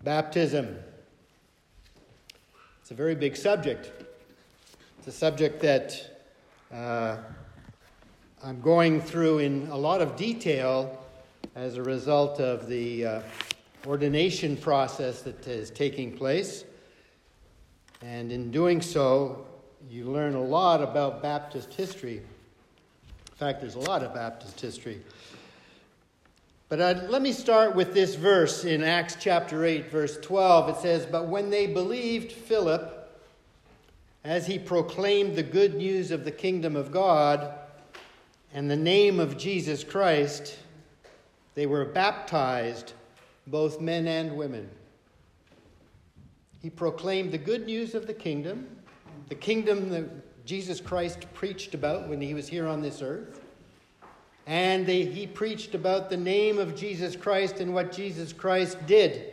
Baptism. It's a very big subject. It's a subject that I'm going through in a lot of detail as a result of the ordination process that is taking place. And in doing so, you learn a lot about Baptist history. In fact, there's a lot of Baptist history. But let me start with this verse in Acts chapter 8, verse 12. It says, "But when they believed Philip, as he proclaimed the good news of the kingdom of God and the name of Jesus Christ, they were baptized, both men and women." He proclaimed the good news of the kingdom that Jesus Christ preached about when he was here on this earth. And he preached about the name of Jesus Christ and what Jesus Christ did.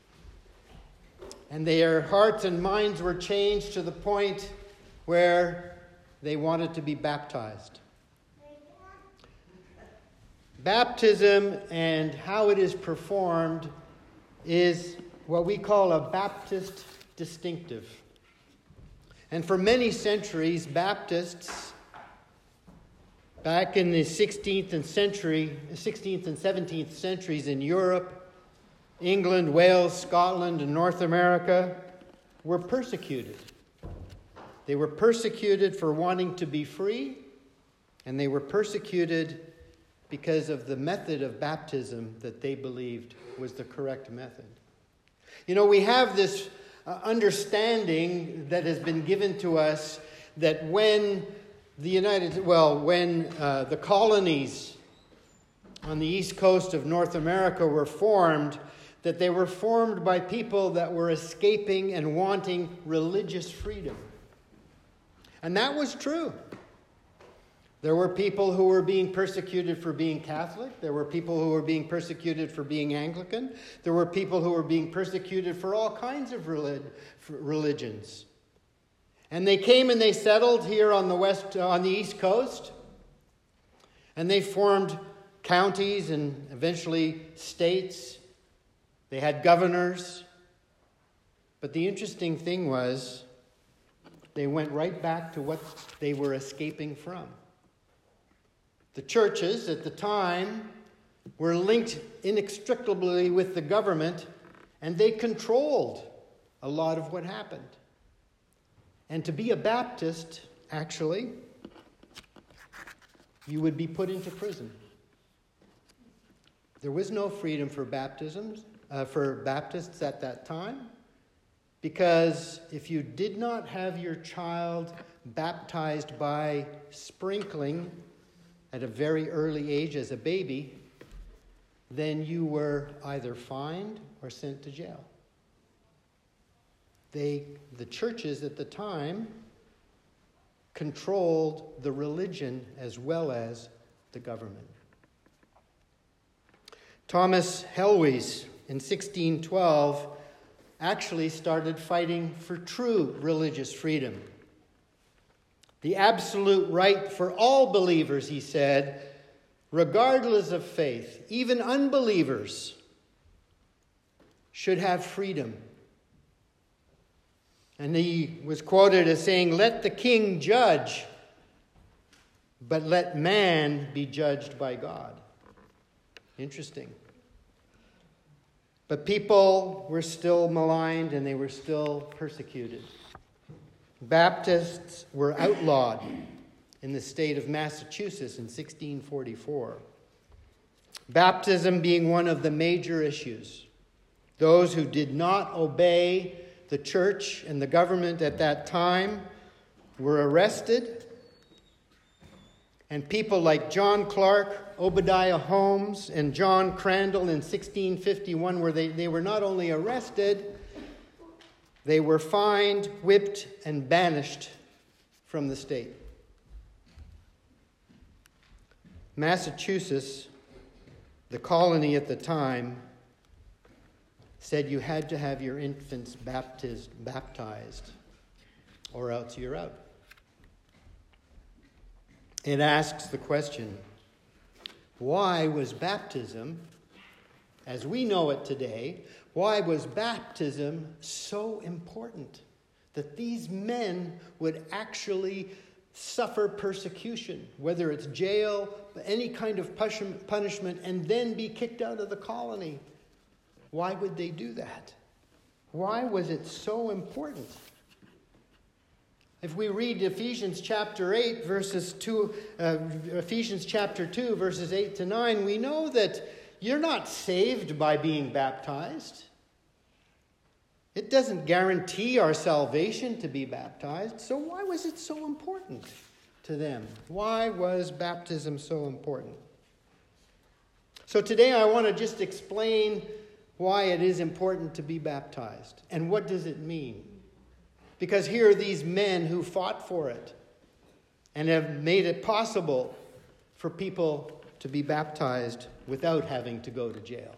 And their hearts and minds were changed to the point where they wanted to be baptized. Baptism and how it is performed is what we call a Baptist distinctive. And for many centuries, Baptists, back in the 16th and 17th centuries in Europe, England, Wales, Scotland, and North America, were persecuted. They were persecuted for wanting to be free, and they were persecuted because of the method of baptism that they believed was the correct method. You know, we have this understanding that has been given to us that when the colonies on the east coast of North America were formed, that they were formed by people that were escaping and wanting religious freedom. And that was true. There were people who were being persecuted for being Catholic. There were people who were being persecuted for being Anglican. There were people who were being persecuted for all kinds of religions. And they came and they settled here on the East Coast. And they formed counties and eventually states. They had governors. But the interesting thing was, they went right back to what they were escaping from. The churches at the time were linked inextricably with the government, and they controlled a lot of what happened. And to be a Baptist, actually, you would be put into prison. There was no freedom for Baptists at that time, because if you did not have your child baptized by sprinkling at a very early age as a baby, then you were either fined or sent to jail. The churches at the time controlled the religion as well as the government. Thomas Helwys in 1612 actually started fighting for true religious freedom. The absolute right for all believers, he said, regardless of faith, even unbelievers, should have freedom. And he was quoted as saying, "Let the king judge, but let man be judged by God." Interesting. But people were still maligned and they were still persecuted. Baptists were outlawed in the state of Massachusetts in 1644. Baptism being one of the major issues. Those who did not obey the church and the government at that time were arrested. And people like John Clark, Obadiah Holmes, and John Crandall in 1651, where they were not only arrested, they were fined, whipped, and banished from the state. Massachusetts, the colony at the time, said you had to have your infants baptized, or else you're out. It asks the question, why was baptism as we know it today, why was baptism so important? That these men would actually suffer persecution, whether it's jail, any kind of punishment, and then be kicked out of the colony. Why would they do that? Why was it so important? If we read Ephesians chapter 8, Ephesians chapter 2, verses 8 to 9, we know that you're not saved by being baptized. It doesn't guarantee our salvation to be baptized. So why was it so important to them? Why was baptism so important? So today I want to just explain why it is important to be baptized. And what does it mean? Because here are these men who fought for it and have made it possible for people to be baptized without having to go to jail.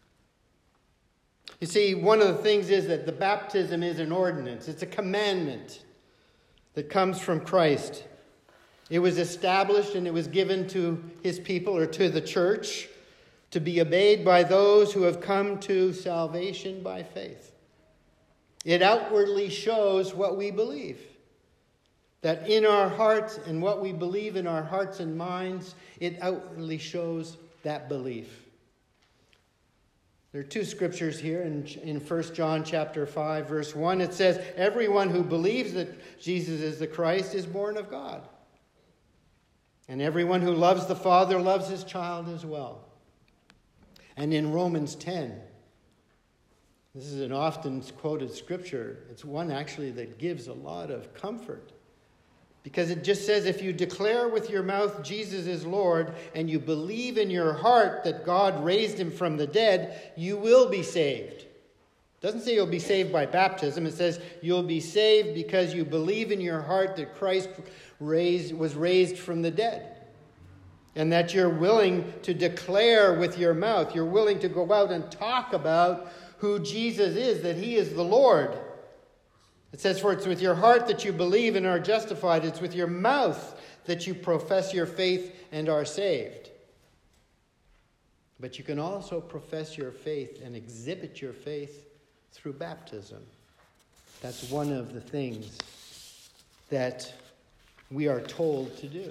You see, one of the things is that the baptism is an ordinance. It's a commandment that comes from Christ. It was established and it was given to his people or to the church to be obeyed by those who have come to salvation by faith. It outwardly shows what we believe. That in our hearts and what we believe in our hearts and minds, it outwardly shows that belief. There are two scriptures here in 1 John chapter 5, verse 1. It says, everyone who believes that Jesus is the Christ is born of God. And everyone who loves the Father loves his child as well. And in Romans 10, this is an often quoted scripture. It's one actually that gives a lot of comfort. Because it just says, if you declare with your mouth Jesus is Lord, and you believe in your heart that God raised him from the dead, you will be saved. It doesn't say you'll be saved by baptism. It says you'll be saved because you believe in your heart that Christ was raised from the dead. And that you're willing to declare with your mouth. You're willing to go out and talk about who Jesus is, that he is the Lord. It says, for it's with your heart that you believe and are justified. It's with your mouth that you profess your faith and are saved. But you can also profess your faith and exhibit your faith through baptism. That's one of the things that we are told to do.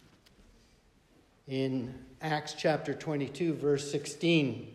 In Acts chapter 22, verse 16,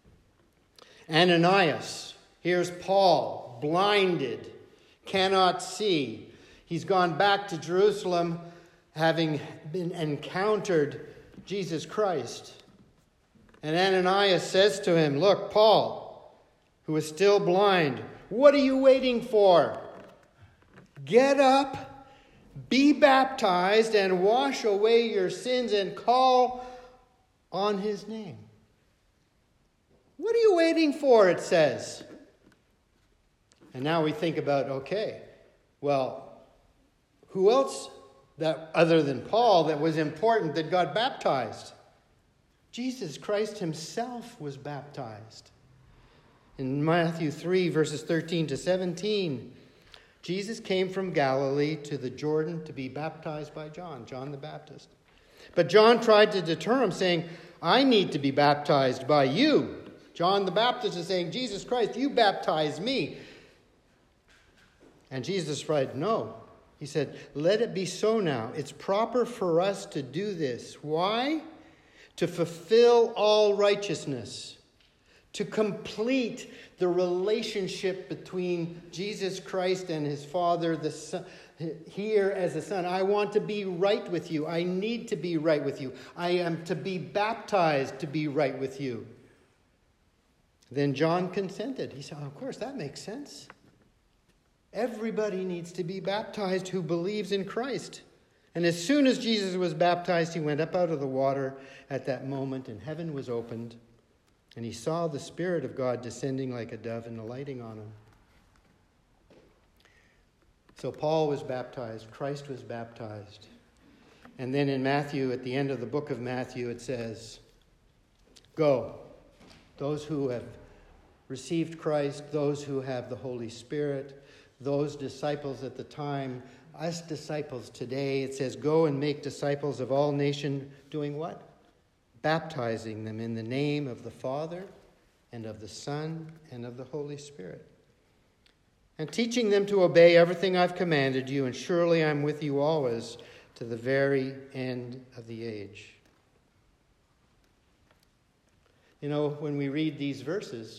Ananias, here's Paul, blinded, cannot see. He's gone back to Jerusalem having been encountered Jesus Christ. And Ananias says to him, look, Paul, who is still blind, what are you waiting for? Get up, be baptized, and wash away your sins and call on his name. What are you waiting for, it says. And now we think about, okay, well, who else that other than Paul that was important that got baptized? Jesus Christ himself was baptized. In Matthew 3, verses 13 to 17, Jesus came from Galilee to the Jordan to be baptized by John the Baptist. But John tried to deter him, saying, I need to be baptized by you. John the Baptist is saying, Jesus Christ, you baptize me. And Jesus replied, no. He said, let it be so now. It's proper for us to do this. Why? To fulfill all righteousness. To complete the relationship between Jesus Christ and his Father, the Son, here as a son. I want to be right with you. I need to be right with you. I am to be baptized to be right with you. Then John consented. He said, of course, that makes sense. Everybody needs to be baptized who believes in Christ. And as soon as Jesus was baptized, he went up out of the water at that moment, and heaven was opened. And he saw the Spirit of God descending like a dove and alighting on him. So Paul was baptized. Christ was baptized. And then in Matthew, at the end of the book of Matthew, it says, go. Those who have received Christ, those who have the Holy Spirit, those disciples at the time, us disciples today, it says, go and make disciples of all nations, doing what? Baptizing them in the name of the Father and of the Son, and of the Holy Spirit. And teaching them to obey everything I've commanded you, and surely I'm with you always to the very end of the age. You know, when we read these verses,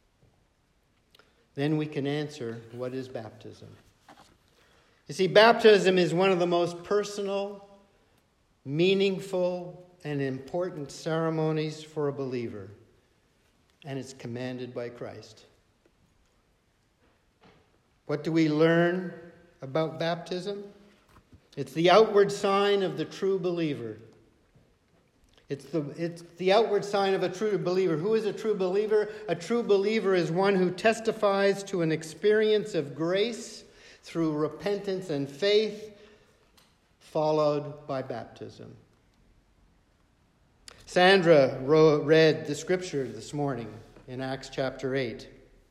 then we can answer, what is baptism? You see, baptism is one of the most personal, meaningful, and important ceremonies for a believer. And it's commanded by Christ. What do we learn about baptism? It's the outward sign of the true believer. It's the outward sign of a true believer. Who is a true believer? A true believer is one who testifies to an experience of grace through repentance and faith, followed by baptism. Sandra read the scripture this morning in Acts chapter 8.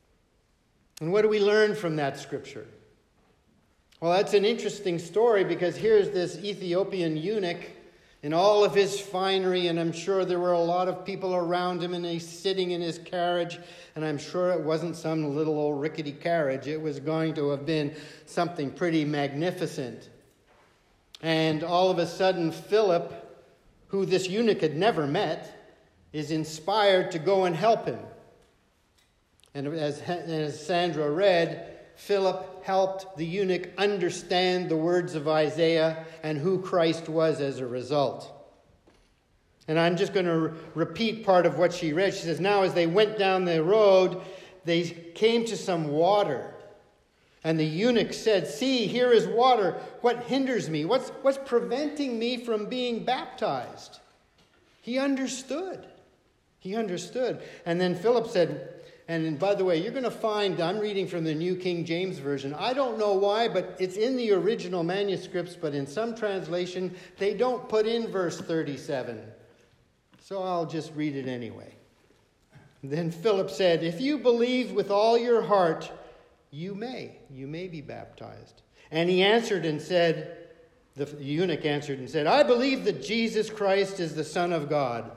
And what do we learn from that scripture? Well, that's an interesting story, because here's this Ethiopian eunuch in all of his finery, and I'm sure there were a lot of people around him, and he's sitting in his carriage, and I'm sure it wasn't some little old rickety carriage. It was going to have been something pretty magnificent. And all of a sudden, Philip, who this eunuch had never met, is inspired to go and help him. And as Sandra read, Philip helped the eunuch understand the words of Isaiah and who Christ was as a result. And I'm just going to repeat part of what she read. She says, now as they went down the road, they came to some water. And the eunuch said, see, here is water. What hinders me? What's preventing me from being baptized? He understood. He understood. And then Philip said, and by the way, you're going to find, I'm reading from the New King James Version. I don't know why, but it's in the original manuscripts, but in some translation, they don't put in verse 37. So I'll just read it anyway. Then Philip said, if you believe with all your heart, you may be baptized. And he answered and said, the eunuch answered and said, I believe that Jesus Christ is the Son of God.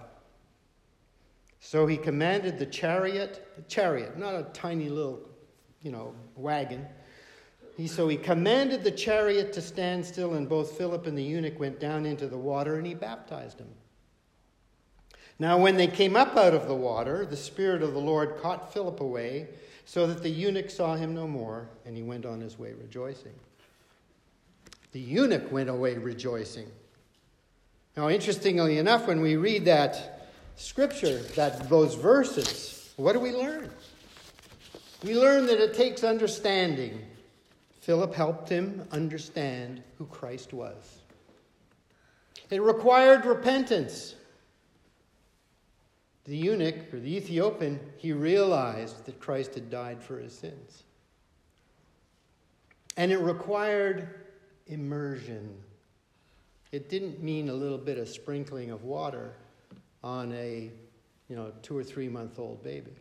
So he commanded the chariot, not a tiny little, wagon. So he commanded the chariot to stand still, and both Philip and the eunuch went down into the water, and he baptized him. Now when they came up out of the water, the Spirit of the Lord caught Philip away, so that the eunuch saw him no more, and he went on his way rejoicing. The eunuch went away rejoicing. Now, interestingly enough, when we read that scripture, those verses, what do we learn? We learn that it takes understanding. Philip helped him understand who Christ was. It required repentance. The eunuch, or the Ethiopian, he realized that Christ had died for his sins. And it required immersion. It didn't mean a little bit of sprinkling of water on a 2 or 3 month old baby.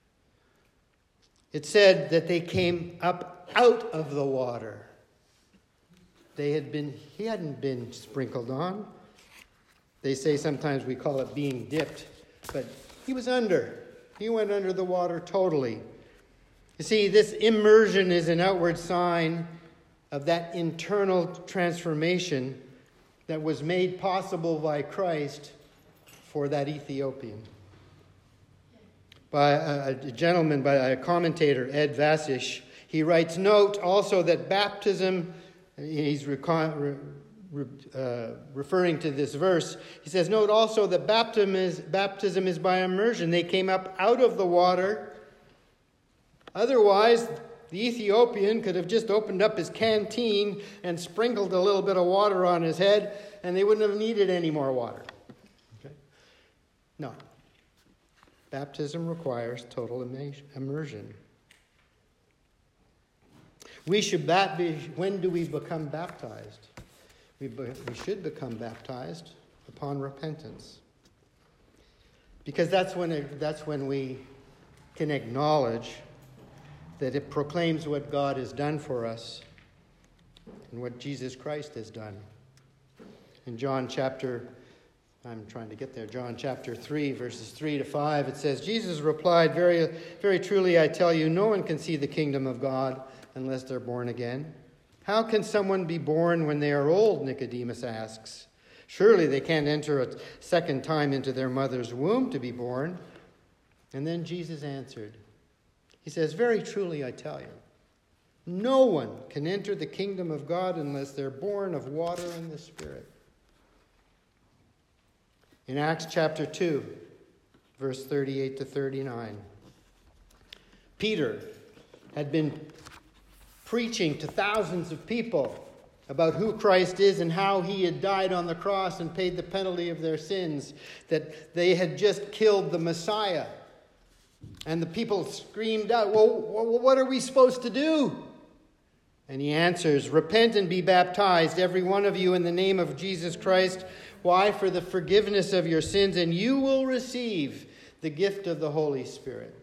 It said that they came up out of the water. He hadn't been sprinkled on. They say sometimes we call it being dipped. But he was under. He went under the water totally. You see, this immersion is an outward sign of that internal transformation that was made possible by Christ for that Ethiopian. By a commentator, Ed Vasish, he writes, note also that baptism, he's referring to this verse, he says, note also that baptism is by immersion. They came up out of the water. Otherwise, the Ethiopian could have just opened up his canteen and sprinkled a little bit of water on his head, and they wouldn't have needed any more water. Okay? No. Baptism requires total immersion. When do we become baptized? We should become baptized upon repentance. Because that's when we can acknowledge that it proclaims what God has done for us and what Jesus Christ has done. In John chapter I'm trying to get there. John chapter 3, verses 3 to 5. It says, Jesus replied, very, very truly I tell you, no one can see the kingdom of God unless they're born again. How can someone be born when they are old? Nicodemus asks. Surely they can't enter a second time into their mother's womb to be born. And then Jesus answered. He says, very truly I tell you, no one can enter the kingdom of God unless they're born of water and the Spirit. In Acts chapter 2, verse 38 to 39, Peter had been preaching to thousands of people about who Christ is and how he had died on the cross and paid the penalty of their sins, that they had just killed the Messiah. And the people screamed out, well, what are we supposed to do? And he answers, repent and be baptized, every one of you, in the name of Jesus Christ. Why? For the forgiveness of your sins, and you will receive the gift of the Holy Spirit.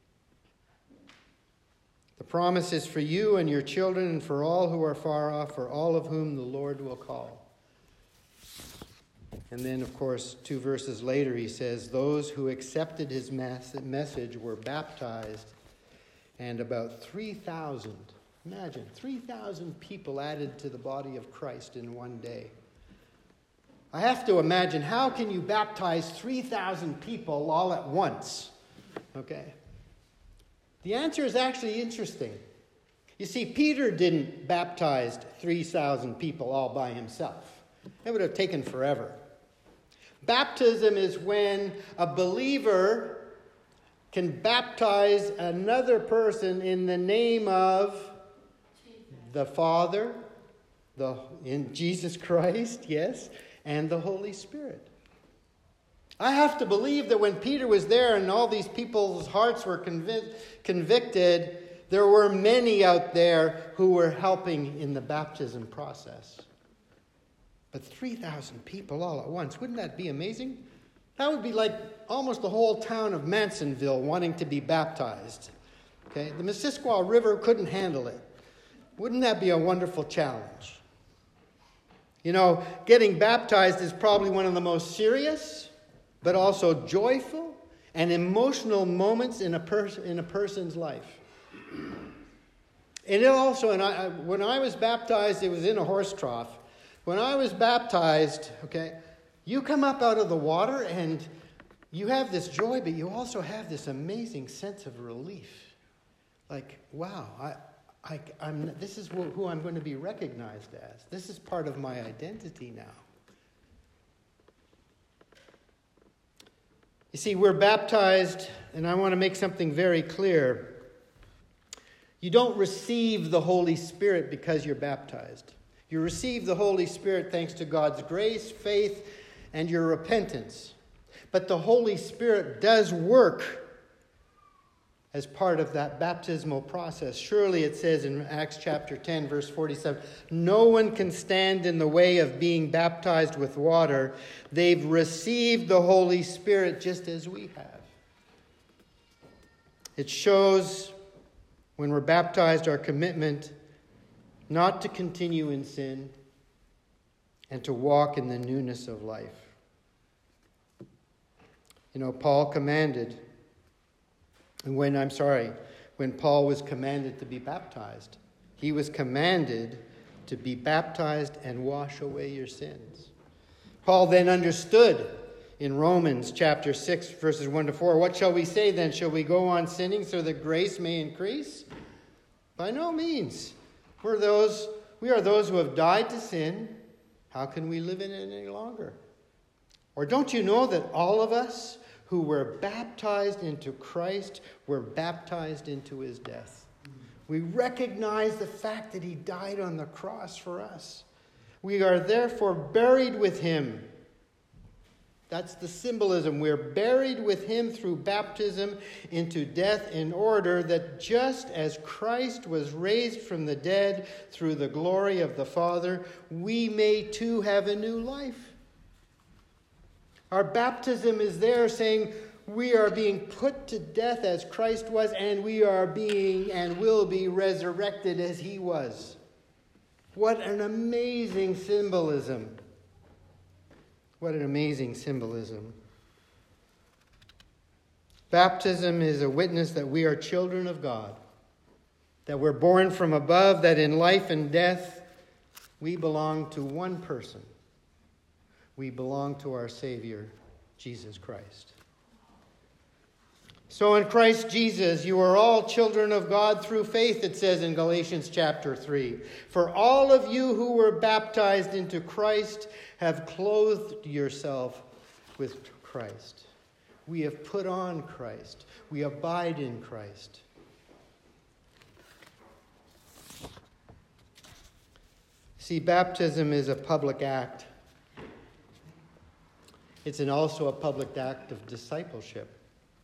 The promise is for you and your children and for all who are far off, for all of whom the Lord will call. And then, of course, 2 verses later, he says, those who accepted his message were baptized, and about 3,000, imagine, 3,000 people added to the body of Christ in one day. I have to imagine, how can you baptize 3,000 people all at once? Okay. The answer is actually interesting. You see, Peter didn't baptize 3,000 people all by himself. It would have taken forever. Baptism is when a believer can baptize another person in the name of the Father, in Jesus Christ, yes, and the Holy Spirit. I have to believe that when Peter was there and all these people's hearts were convicted, there were many out there who were helping in the baptism process. But 3,000 people all at once, wouldn't that be amazing? That would be like almost the whole town of Mansonville wanting to be baptized. Okay, the Missisquoi River couldn't handle it. Wouldn't that be a wonderful challenge? You know, getting baptized is probably one of the most serious, but also joyful and emotional moments in a person's life. And it also, when I was baptized, it was in a horse trough. When I was baptized, okay, you come up out of the water and you have this joy, but you also have this amazing sense of relief. Like, wow, this is who I'm going to be recognized as. This is part of my identity now. You see, we're baptized, and I want to make something very clear. You don't receive the Holy Spirit because you're baptized. You receive the Holy Spirit thanks to God's grace, faith, and your repentance. But the Holy Spirit does work as part of that baptismal process. Surely it says in Acts chapter 10, verse 47, no one can stand in the way of being baptized with water. They've received the Holy Spirit just as we have. It shows when we're baptized our commitment not to continue in sin and to walk in the newness of life. You know, Paul commanded, when Paul was commanded to be baptized, he was commanded to be baptized and wash away your sins. Paul then understood in Romans chapter 6, verses 1 to 4, what shall we say then? Shall we go on sinning so that grace may increase? By no means. We are those who have died to sin. How can we live in it any longer? Or don't you know that all of us who were baptized into Christ were baptized into his death? We recognize the fact that he died on the cross for us. We are therefore buried with him. That's the symbolism. We're buried with him through baptism into death, in order that just as Christ was raised from the dead through the glory of the Father, we may too have a new life. Our baptism is there saying we are being put to death as Christ was, and we are being and will be resurrected as he was. What an amazing symbolism. What an amazing symbolism. Baptism is a witness that we are children of God, that we're born from above, that in life and death we belong to one person. We belong to our Savior, Jesus Christ. So in Christ Jesus, you are all children of God through faith, it says in Galatians chapter 3. For all of you who were baptized into Christ have clothed yourself with Christ. We have put on Christ. We abide in Christ. See, baptism is a public act. It's also a public act of discipleship.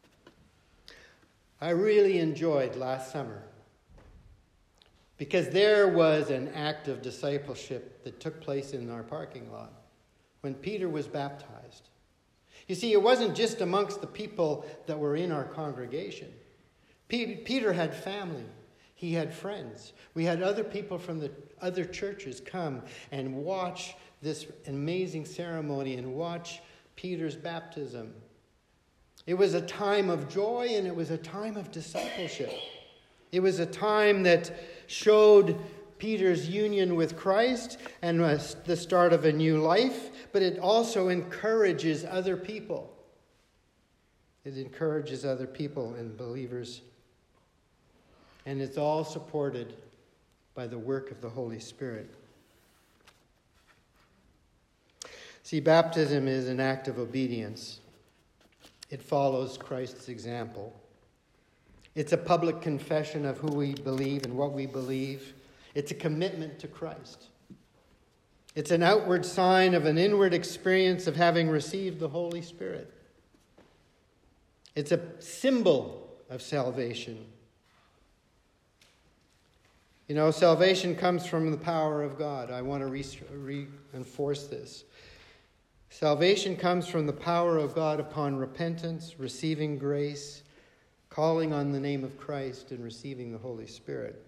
I really enjoyed last summer because there was an act of discipleship that took place in our parking lot when Peter was baptized. You see, it wasn't just amongst the people that were in our congregation. Peter had family. He had friends. We had other people from the other churches come and watch this amazing ceremony and watch Peter's baptism. It was a time of joy and it was a time of discipleship. It was a time that showed Peter's union with Christ and was the start of a new life, but it also encourages other people. It encourages other people and believers. And it's all supported by the work of the Holy Spirit. See, baptism is an act of obedience. It follows Christ's example. It's a public confession of who we believe and what we believe. It's a commitment to Christ. It's an outward sign of an inward experience of having received the Holy Spirit. It's a symbol of salvation. You know, salvation comes from the power of God. I want to reinforce this. Salvation comes from the power of God upon repentance, receiving grace, calling on the name of Christ, and receiving the Holy Spirit.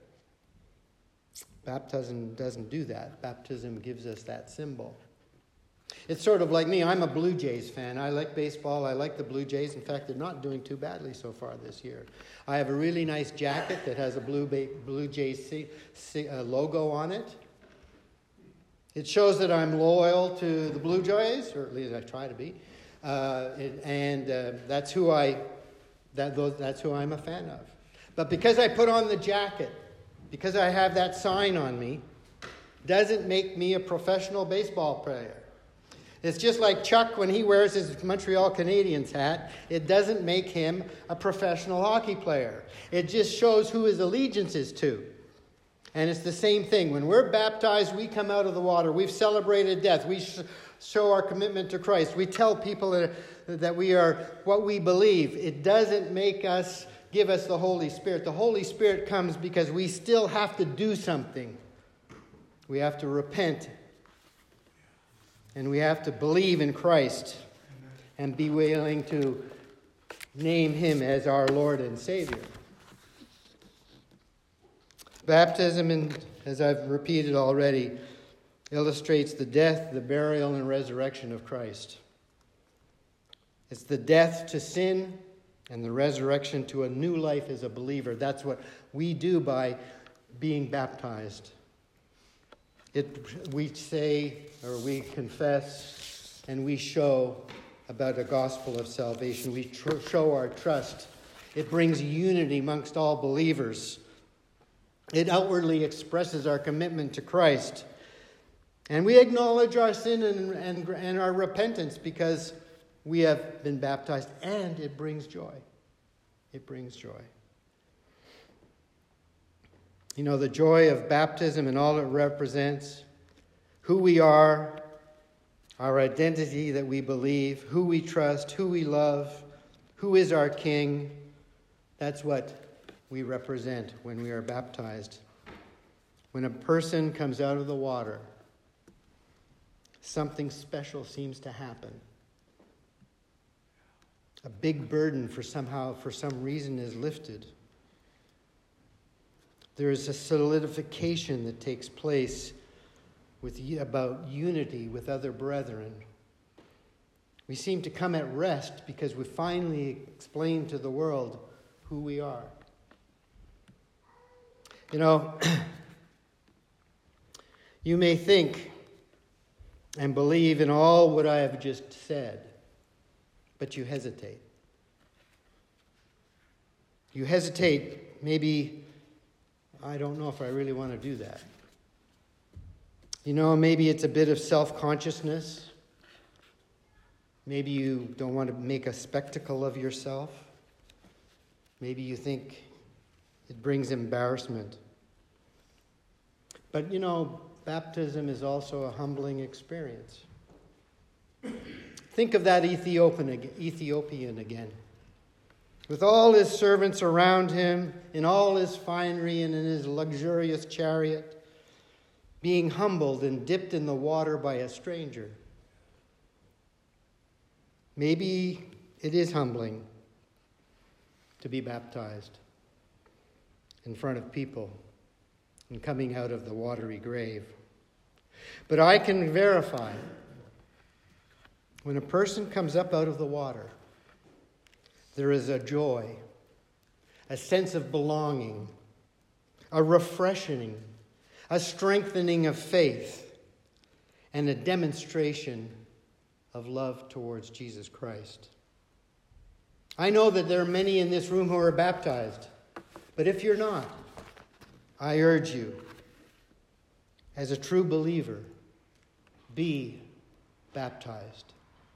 Baptism doesn't do that. Baptism gives us that symbol. It's sort of like me. I'm a Blue Jays fan. I like baseball. I like the Blue Jays. In fact, they're not doing too badly so far this year. I have a really nice jacket that has a Blue Jays logo on it. It shows that I'm loyal to the Blue Jays, or at least I try to be. That's who I'm a fan of. But because I put on the jacket, because I have that sign on me, doesn't make me a professional baseball player. It's just like Chuck when he wears his Montreal Canadiens hat. It doesn't make him a professional hockey player. It just shows who his allegiance is to. And it's the same thing. When we're baptized, we come out of the water. We've celebrated death. We show our commitment to Christ. We tell people that we are what we believe. It doesn't give us the Holy Spirit. The Holy Spirit comes because we still have to do something. We have to repent. And we have to believe in Christ and be willing to name him as our Lord and Savior. Baptism, as I've repeated already, illustrates the death, the burial, and resurrection of Christ. It's the death to sin and the resurrection to a new life as a believer. That's what we do by being baptized. We say, or we confess, and we show about a gospel of salvation. We show our trust. It brings unity amongst all believers. It outwardly expresses our commitment to Christ. And we acknowledge our sin and our repentance because we have been baptized, and it brings joy. It brings joy. You know, the joy of baptism and all it represents, who we are, our identity that we believe, who we trust, who we love, who is our King. That's what we represent when we are baptized. When a person comes out of the water, something special seems to happen. A big burden for some reason is lifted. There is a solidification that takes place about unity with other brethren. We seem to come at rest because we finally explain to the world who we are. You know, you may think and believe in all what I have just said, but you hesitate. You hesitate, maybe, I don't know if I really want to do that. You know, maybe it's a bit of self-consciousness. Maybe you don't want to make a spectacle of yourself. Maybe you think it brings embarrassment. But, you know, baptism is also a humbling experience. Think of that Ethiopian again. With all his servants around him, in all his finery and in his luxurious chariot, being humbled and dipped in the water by a stranger. Maybe it is humbling to be baptized in front of people and coming out of the watery grave. But I can verify, when a person comes up out of the water, there is a joy, a sense of belonging, a refreshing, a strengthening of faith, and a demonstration of love towards Jesus Christ. I know that there are many in this room who are baptized, but if you're not, I urge you, as a true believer, be baptized.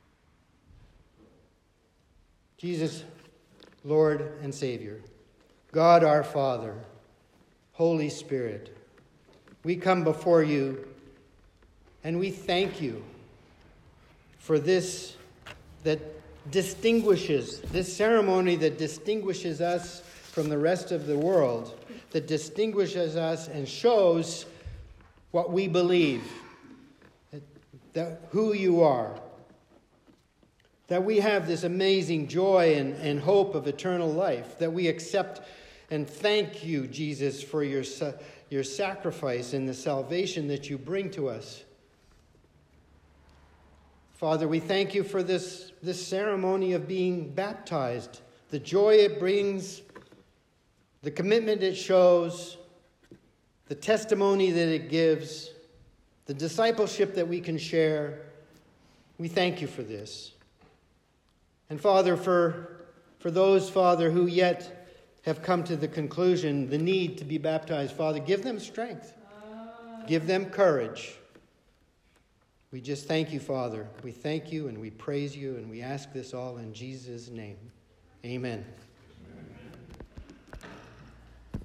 Jesus, Lord and Savior, God our Father, Holy Spirit, we come before you and we thank you for this this ceremony that distinguishes us from the rest of the world, that distinguishes us and shows what we believe, that who you are, that we have this amazing joy and hope of eternal life, that we accept and thank you, Jesus, for your sacrifice and the salvation that you bring to us. Father, we thank you for this ceremony of being baptized, the joy it brings, the commitment it shows, the testimony that it gives, the discipleship that we can share. We thank you for this. And Father, for those, Father, who yet have come to the conclusion, the need to be baptized, Father, give them strength. Give them courage. We just thank you, Father. We thank you and we praise you and we ask this all in Jesus' name. Amen.